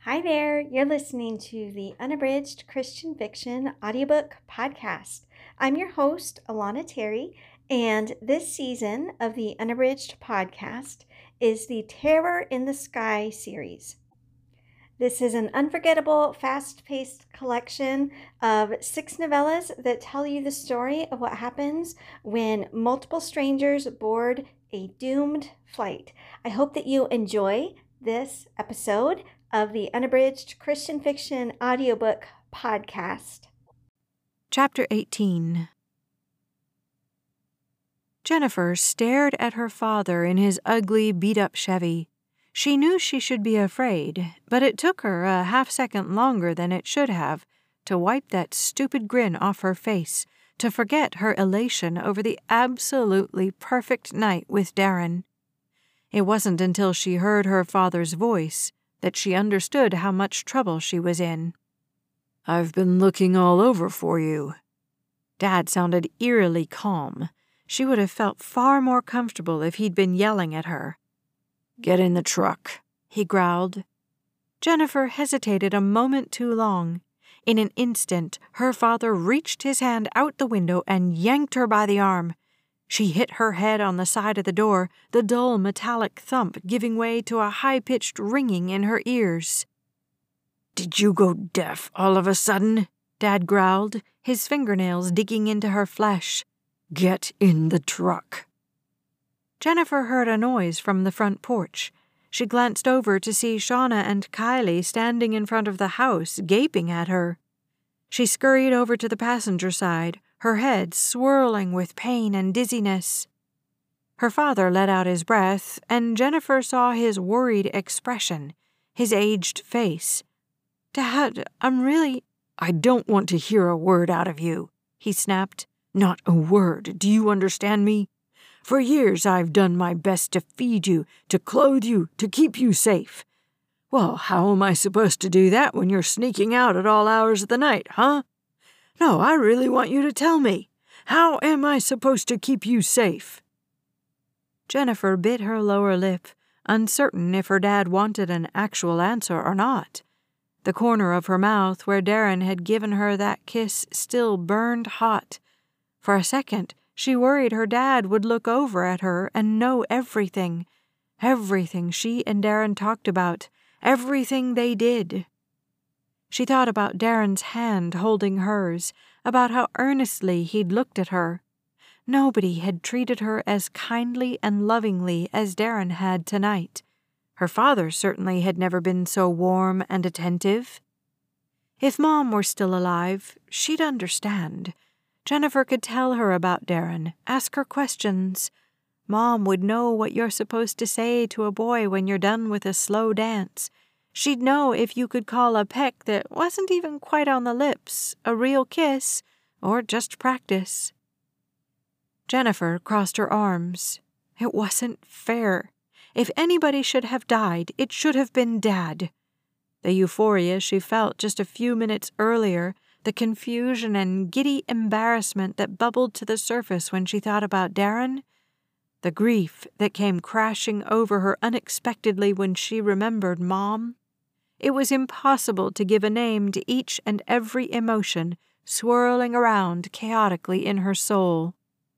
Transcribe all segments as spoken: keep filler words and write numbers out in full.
Hi there, you're listening to the Unabridged Christian Fiction audiobook podcast. I'm your host, Alana Terry, and this season of the Unabridged podcast is the Terror in the Sky series. This is an unforgettable, fast-paced collection of six novellas that tell you the story of what happens when multiple strangers board a doomed flight. I hope that you enjoy this episode of the Unabridged Christian Fiction audiobook podcast. Chapter eighteen. Jennifer stared at her father in his ugly, beat-up Chevy. She knew she should be afraid, but it took her a half-second longer than it should have to wipe that stupid grin off her face, to forget her elation over the absolutely perfect night with Darren. It wasn't until she heard her father's voice that she understood how much trouble she was in. "I've been looking all over for you." Dad sounded eerily calm. She would have felt far more comfortable if he'd been yelling at her. "Get in the truck," he growled. Jennifer hesitated a moment too long. In an instant, her father reached his hand out the window and yanked her by the arm. She hit her head on the side of the door, the dull metallic thump giving way to a high-pitched ringing in her ears. "Did you go deaf all of a sudden?" Dad growled, his fingernails digging into her flesh. "Get in the truck." Jennifer heard a noise from the front porch. She glanced over to see Shauna and Kylie standing in front of the house, gaping at her. She scurried over to the passenger side, her head swirling with pain and dizziness. Her father let out his breath, and Jennifer saw his worried expression, his aged face. "Dad, I'm really—" "I don't want to hear a word out of you," he snapped. "Not a word, do you understand me? For years I've done my best to feed you, to clothe you, to keep you safe. Well, how am I supposed to do that when you're sneaking out at all hours of the night, huh? No, I really want you to tell me. How am I supposed to keep you safe?" Jennifer bit her lower lip, uncertain if her dad wanted an actual answer or not. The corner of her mouth where Darren had given her that kiss still burned hot. For a second, she worried her dad would look over at her and know everything, everything she and Darren talked about, everything they did. She thought about Darren's hand holding hers, about how earnestly he'd looked at her. Nobody had treated her as kindly and lovingly as Darren had tonight. Her father certainly had never been so warm and attentive. If Mom were still alive, she'd understand. Jennifer could tell her about Darren, ask her questions. Mom would know what you're supposed to say to a boy when you're done with a slow dance. She'd know if you could call a peck that wasn't even quite on the lips a real kiss or just practice. Jennifer crossed her arms. It wasn't fair. If anybody should have died, it should have been Dad. The euphoria she felt just a few minutes earlier, the confusion and giddy embarrassment that bubbled to the surface when she thought about Darren, the grief that came crashing over her unexpectedly when she remembered Mom. It was impossible to give a name to each and every emotion swirling around chaotically in her soul.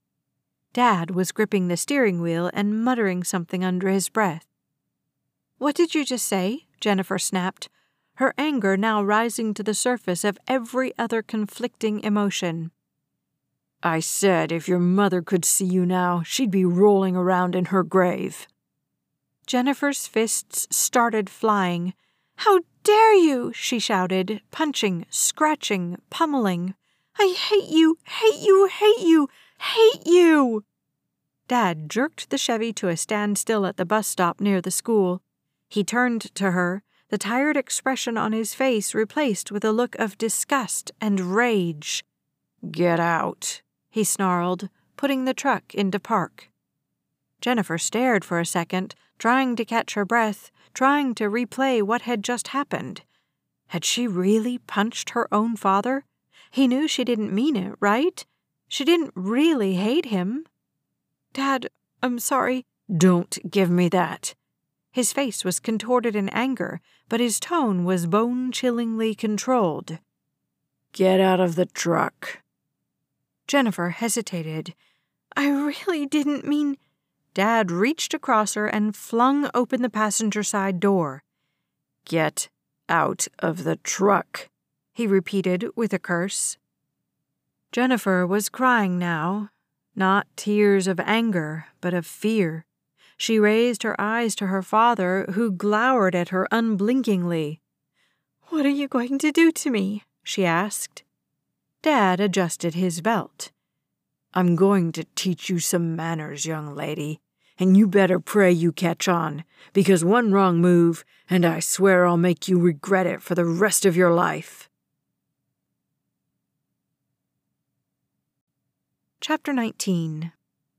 Dad was gripping the steering wheel and muttering something under his breath. "What did you just say?" Jennifer snapped, her anger now rising to the surface of every other conflicting emotion. "I said if your mother could see you now, she'd be rolling around in her grave." Jennifer's fists started flying. "How dare you!" she shouted, punching, scratching, pummeling. "I hate you, hate you, hate you, hate you!" Dad jerked the Chevy to a standstill at the bus stop near the school. He turned to her, the tired expression on his face replaced with a look of disgust and rage. "Get out," he snarled, putting the truck into park. Jennifer stared for a second, trying to catch her breath, trying to replay what had just happened. Had she really punched her own father? He knew she didn't mean it, right? She didn't really hate him. "Dad, I'm sorry." "Don't give me that." His face was contorted in anger, but his tone was bone-chillingly controlled. "Get out of the truck." Jennifer hesitated. "I really didn't mean—" Dad reached across her and flung open the passenger side door. "Get out of the truck," he repeated with a curse. Jennifer was crying now, not tears of anger, but of fear. She raised her eyes to her father, who glowered at her unblinkingly. "What are you going to do to me?" she asked. Dad adjusted his belt. "I'm going to teach you some manners, young lady, and you better pray you catch on, because one wrong move, and I swear I'll make you regret it for the rest of your life." Chapter nineteen.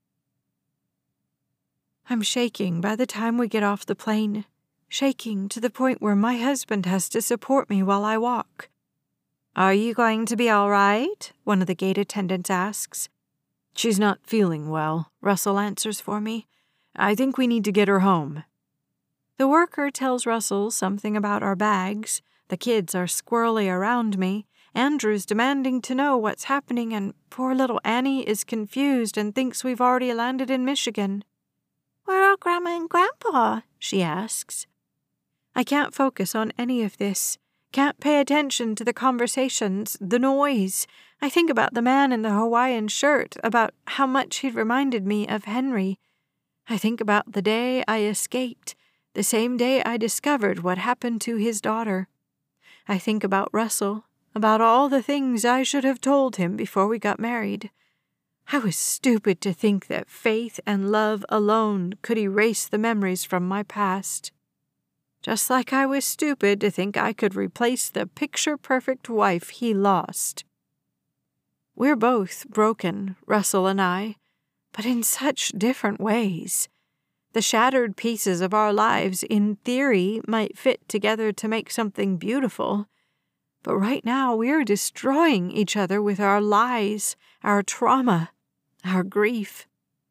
I'm shaking by the time we get off the plane, shaking to the point where my husband has to support me while I walk. "Are you going to be all right?" one of the gate attendants asks. "She's not feeling well," Russell answers for me. "I think we need to get her home." The worker tells Russell something about our bags. The kids are squirrely around me. Andrew's demanding to know what's happening, and poor little Annie is confused and thinks we've already landed in Michigan. "Where are Grandma and Grandpa?" she asks. I can't focus on any of this. Can't pay attention to the conversations, the noise. I think about the man in the Hawaiian shirt, about how much he'd reminded me of Henry. I think about the day I escaped, the same day I discovered what happened to his daughter. I think about Russell, about all the things I should have told him before we got married. I was stupid to think that faith and love alone could erase the memories from my past. Just like I was stupid to think I could replace the picture-perfect wife he lost. We're both broken, Russell and I, but in such different ways. The shattered pieces of our lives, in theory, might fit together to make something beautiful. But right now we're destroying each other with our lies, our trauma, our grief.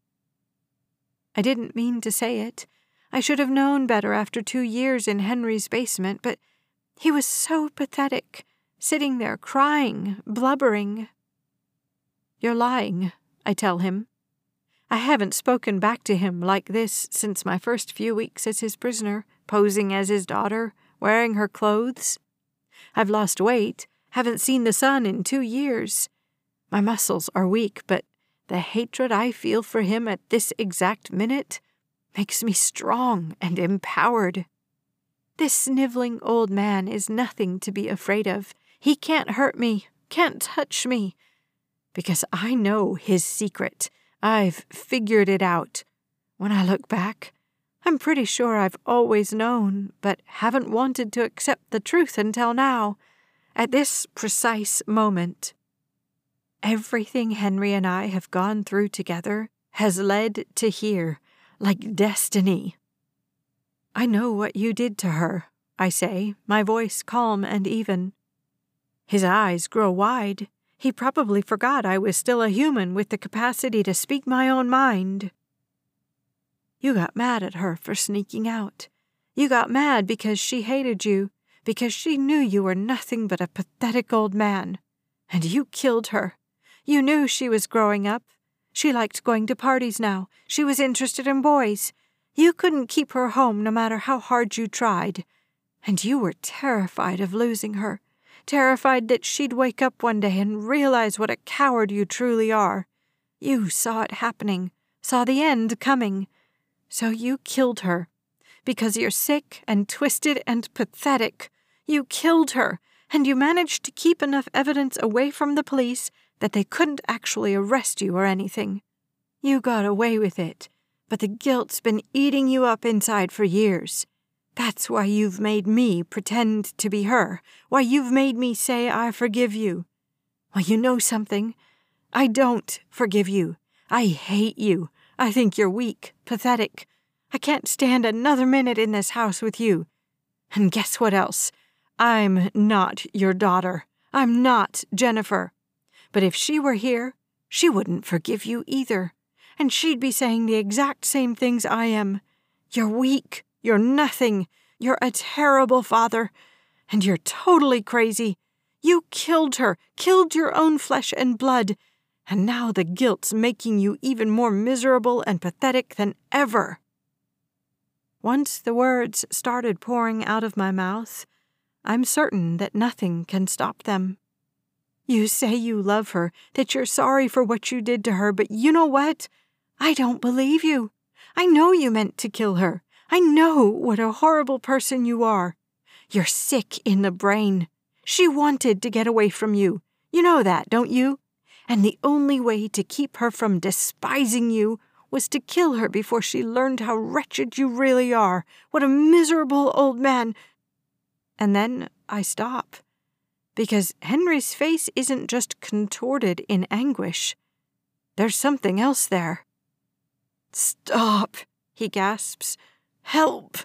I didn't mean to say it. I should have known better after two years in Henry's basement, but he was so pathetic, sitting there crying, blubbering. "You're lying," I tell him. I haven't spoken back to him like this since my first few weeks as his prisoner, posing as his daughter, wearing her clothes. I've lost weight, haven't seen the sun in two years. My muscles are weak, but the hatred I feel for him at this exact minute makes me strong and empowered. This sniveling old man is nothing to be afraid of. He can't hurt me, can't touch me, because I know his secret. I've figured it out. When I look back, I'm pretty sure I've always known, but haven't wanted to accept the truth until now, at this precise moment. Everything Henry and I have gone through together has led to here, like destiny. "I know what you did to her," I say, my voice calm and even. His eyes grow wide. He probably forgot I was still a human with the capacity to speak my own mind. "You got mad at her for sneaking out. You got mad because she hated you, because she knew you were nothing but a pathetic old man. And you killed her. You knew she was growing up. She liked going to parties now. She was interested in boys. You couldn't keep her home no matter how hard you tried. And you were terrified of losing her, terrified that she'd wake up one day and realize what a coward you truly are. You saw it happening, saw the end coming. So you killed her. Because you're sick and twisted and pathetic. You killed her, and you managed to keep enough evidence away from the police that they couldn't actually arrest you or anything. You got away with it, but the guilt's been eating you up inside for years. That's why you've made me pretend to be her, why you've made me say I forgive you. Well, you know something? I don't forgive you. I hate you. I think you're weak, pathetic. I can't stand another minute in this house with you. And guess what else? I'm not your daughter. I'm not Jennifer. But if she were here, she wouldn't forgive you either. And she'd be saying the exact same things I am. You're weak. You're nothing. You're a terrible father. And you're totally crazy. You killed her, killed your own flesh and blood, and now the guilt's making you even more miserable and pathetic than ever." Once the words started pouring out of my mouth, I'm certain that nothing can stop them. You say you love her, that you're sorry for what you did to her, but you know what? I don't believe you. I know you meant to kill her. I know what a horrible person you are. You're sick in the brain. She wanted to get away from you. You know that, don't you? And the only way to keep her from despising you was to kill her before she learned how wretched you really are. What a miserable old man. And then I stop, because Henry's face isn't just contorted in anguish. There's something else there. "Stop," he gasps. "Help."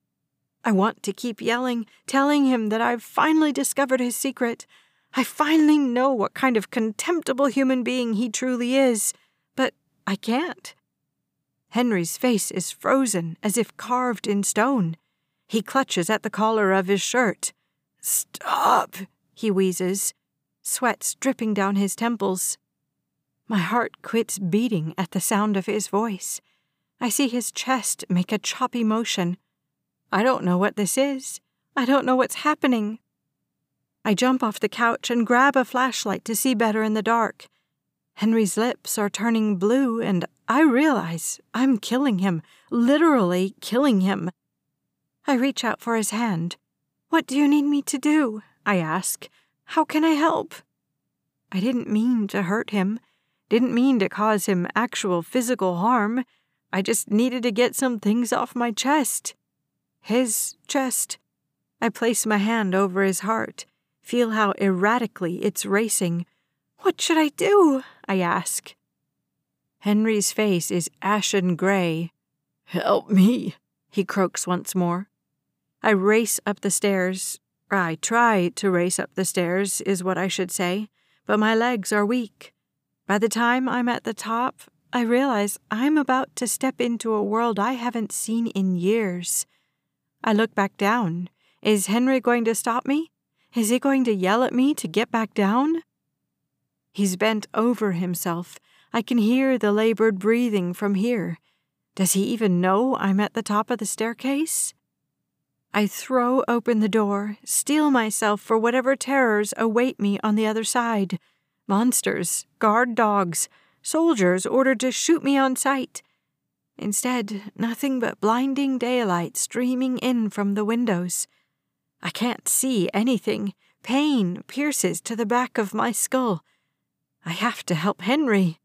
I want to keep yelling, telling him that I've finally discovered his secret. I finally know what kind of contemptible human being he truly is, but I can't. Henry's face is frozen, as if carved in stone. He clutches at the collar of his shirt. "Stop," he wheezes, sweats dripping down his temples. My heart quits beating at the sound of his voice. I see his chest make a choppy motion. I don't know what this is. I don't know what's happening. I jump off the couch and grab a flashlight to see better in the dark. Henry's lips are turning blue, and I realize I'm killing him, literally killing him. I reach out for his hand. "What do you need me to do?" I ask. "How can I help?" I didn't mean to hurt him, didn't mean to cause him actual physical harm. I just needed to get some things off my chest. His chest. I place my hand over his heart, feel how erratically it's racing. "What should I do?" I ask. Henry's face is ashen gray. "Help me," he croaks once more. I race up the stairs. I try to race up the stairs, is what I should say, but my legs are weak. By the time I'm at the top, I realize I'm about to step into a world I haven't seen in years. I look back down. Is Henry going to stop me? Is he going to yell at me to get back down? He's bent over himself. I can hear the labored breathing from here. Does he even know I'm at the top of the staircase? I throw open the door, steel myself for whatever terrors await me on the other side. Monsters, guard dogs, soldiers ordered to shoot me on sight. Instead, nothing but blinding daylight streaming in from the windows. I can't see anything. Pain pierces to the back of my skull. I have to help Henry.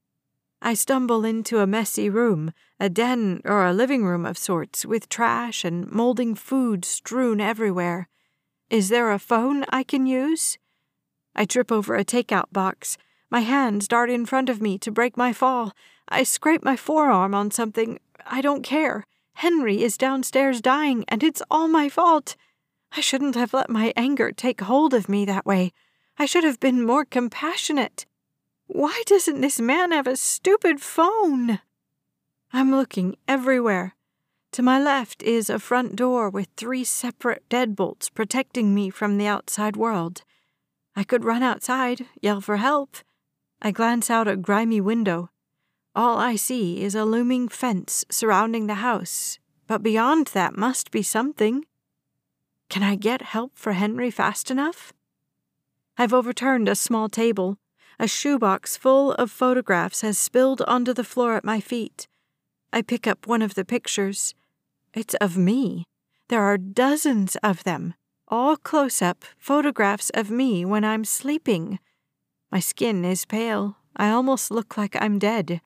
I stumble into a messy room, a den or a living room of sorts, with trash and molding food strewn everywhere. Is there a phone I can use? I trip over a takeout box. My hands dart in front of me to break my fall. I scrape my forearm on something. I don't care. Henry is downstairs dying, and it's all my fault. I shouldn't have let my anger take hold of me that way. I should have been more compassionate. Why doesn't this man have a stupid phone? I'm looking everywhere. To my left is a front door with three separate deadbolts protecting me from the outside world. I could run outside, yell for help. I glance out a grimy window. All I see is a looming fence surrounding the house, but beyond that must be something. Can I get help for Henry fast enough? I've overturned a small table. A shoebox full of photographs has spilled onto the floor at my feet. I pick up one of the pictures. It's of me. There are dozens of them, all close-up photographs of me when I'm sleeping. My skin is pale. I almost look like I'm dead.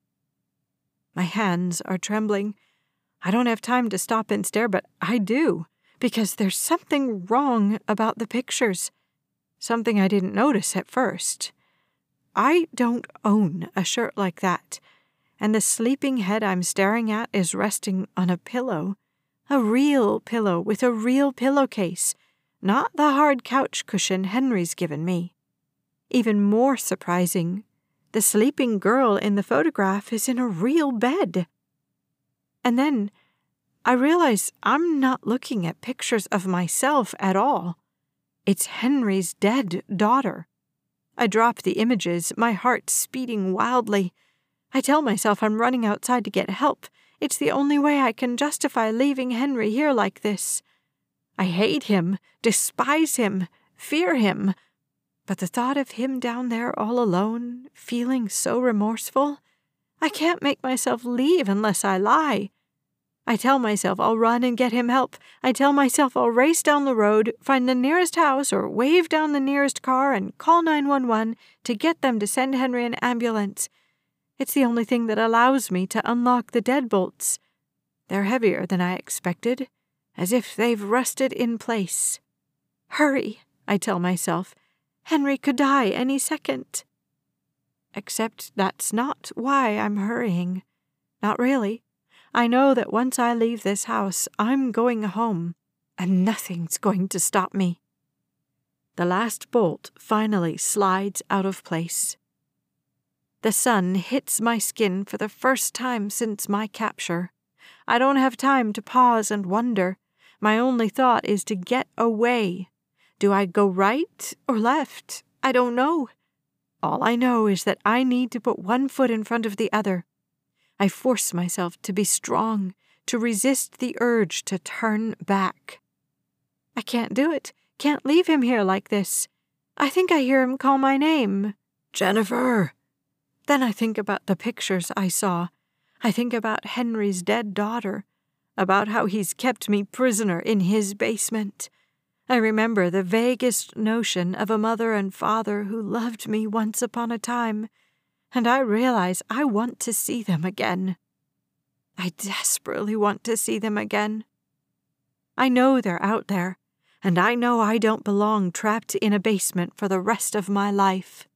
My hands are trembling. I don't have time to stop and stare, but I do, because there's something wrong about the pictures. Something I didn't notice at first. I don't own a shirt like that, and the sleeping head I'm staring at is resting on a pillow. A real pillow with a real pillowcase, not the hard couch cushion Henry's given me. Even more surprising, the sleeping girl in the photograph is in a real bed. And then I realize I'm not looking at pictures of myself at all. It's Henry's dead daughter. I drop the images, my heart speeding wildly. I tell myself I'm running outside to get help. It's the only way I can justify leaving Henry here like this. I hate him, despise him, fear him. But the thought of him down there all alone, feeling so remorseful, I can't make myself leave unless I lie. I tell myself I'll run and get him help. I tell myself I'll race down the road, find the nearest house, or wave down the nearest car and call nine one one to get them to send Henry an ambulance. It's the only thing that allows me to unlock the deadbolts. They're heavier than I expected, as if they've rusted in place. Hurry, I tell myself. Henry could die any second. Except that's not why I'm hurrying. Not really. I know that once I leave this house, I'm going home, and nothing's going to stop me. The last bolt finally slides out of place. The sun hits my skin for the first time since my capture. I don't have time to pause and wonder. My only thought is to get away. Do I go right or left? I don't know. All I know is that I need to put one foot in front of the other. I force myself to be strong, to resist the urge to turn back. I can't do it, can't leave him here like this. I think I hear him call my name. Jennifer! Then I think about the pictures I saw. I think about Henry's dead daughter, about how he's kept me prisoner in his basement. I remember the vaguest notion of a mother and father who loved me once upon a time, and I realize I want to see them again. I desperately want to see them again. I know they're out there, and I know I don't belong trapped in a basement for the rest of my life.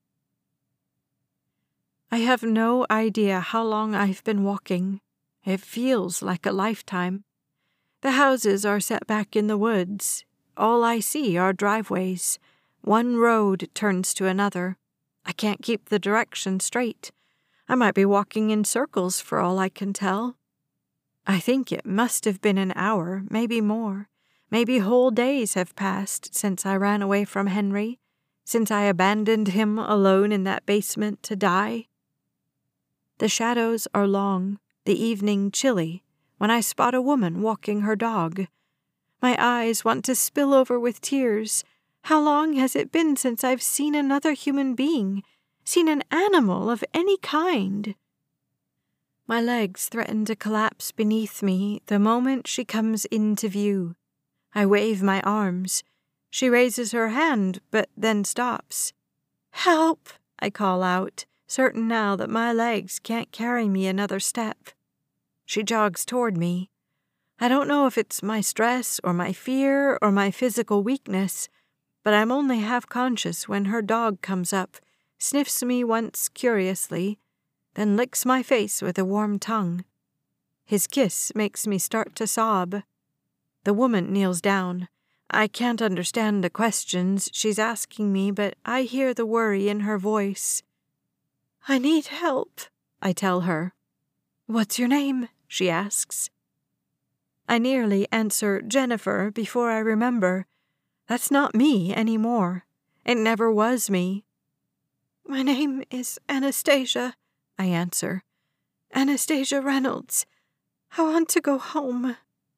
I have no idea how long I've been walking. It feels like a lifetime. The houses are set back in the woods. All I see are driveways. One road turns to another. I can't keep the direction straight. I might be walking in circles for all I can tell. I think it must have been an hour, maybe more. Maybe whole days have passed since I ran away from Henry, since I abandoned him alone in that basement to die. The shadows are long, the evening chilly, when I spot a woman walking her dog. My eyes want to spill over with tears. How long has it been since I've seen another human being, seen an animal of any kind? My legs threaten to collapse beneath me the moment she comes into view. I wave my arms. She raises her hand, but then stops. "Help!" I call out, certain now that my legs can't carry me another step. She jogs toward me. I don't know if it's my stress or my fear or my physical weakness, but I'm only half conscious when her dog comes up, sniffs me once curiously, then licks my face with a warm tongue. His kiss makes me start to sob. The woman kneels down. I can't understand the questions she's asking me, but I hear the worry in her voice. "I need help," I tell her. "What's your name?" she asks. I nearly answer Jennifer before I remember. That's not me anymore. It never was me. "My name is Anastasia," I answer. "Anastasia Reynolds. I want to go home."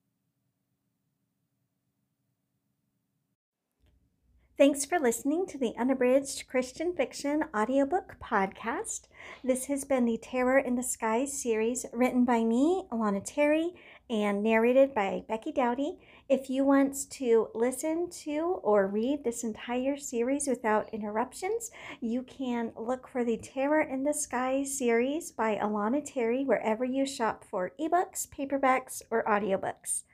Thanks for listening to the Unabridged Christian Fiction audiobook podcast. This has been the Terror in the Skies series, written by me, Alana Terry, and narrated by Becky Dowdy. If you want to listen to or read this entire series without interruptions, you can look for the Terror in the Skies series by Alana Terry wherever you shop for ebooks, paperbacks, or audiobooks.